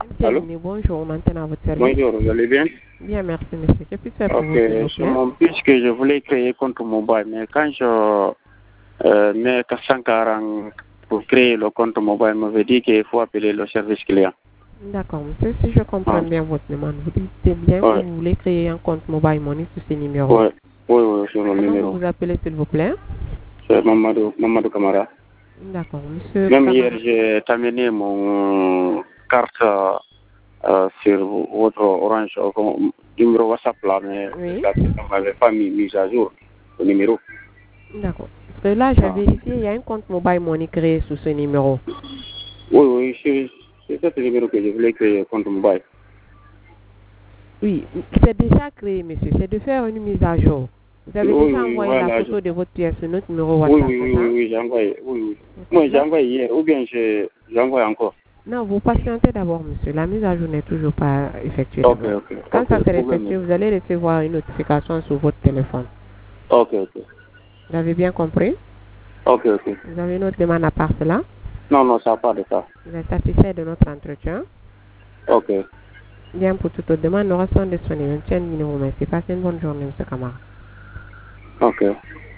Allô? Bonjour, maintenant à votre service. Bonjour, vous allez bien? Bien, merci monsieur. Que puis-je faire pour vous, s'il vous C'est plaît? mon fils que je voulais créer compte mobile, mais quand je mets 440 pour créer le compte mobile, on m'avait dit qu'il faut appeler le service client. D'accord, monsieur, si je comprends bien votre demande, vous dites bien que vous voulez créer un compte mobile money sur ce numéro. Oui, sur le numéro. Comment vous appelez, s'il vous plaît? C'est Mamadou Camara. D'accord, monsieur. Même Camara. hier, j'ai terminé mon carte sur votre Orange, numéro WhatsApp là, mais Oui. on m'avait pas mis à jour le numéro. D'accord. Parce que là, j'ai vérifié, il y a un compte mobile money créé sur ce numéro. Oui, c'est ce numéro que je voulais créer compte mobile. Oui, c'est déjà créé, monsieur. C'est de faire une mise à jour. Vous avez déjà envoyé la photo de votre pièce sur notre numéro WhatsApp, Oui, j'ai envoyé. Moi, j'ai envoyé hier, ou bien j'ai envoyé encore. Non, vous patientez d'abord, monsieur. La mise à jour n'est toujours pas effectuée. Ok. Quand ça sera effectué, vous allez recevoir une notification sur votre téléphone. Ok. Vous avez bien compris? Ok. Vous avez une autre demande à part cela? Non, ça n'a pas de ça. Vous êtes satisfait de notre entretien? Ok. Bien, pour toute autre demande, nous restons disponibles. Tiens, merci. Passez une bonne journée, monsieur Camara. Ok.